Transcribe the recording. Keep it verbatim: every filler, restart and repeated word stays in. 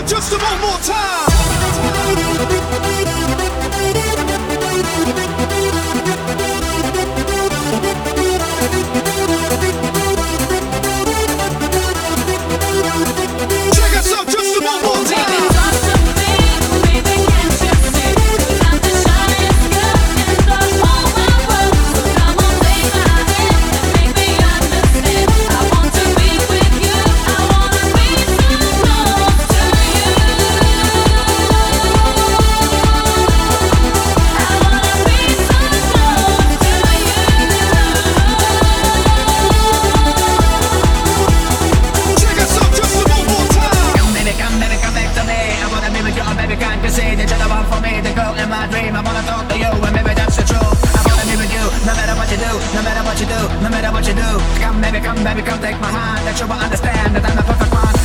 just one more time. Check us out just one more time. No matter what you do, no matter what you do, come baby, come baby, come take my hand, that you will understand that I'm the perfect one.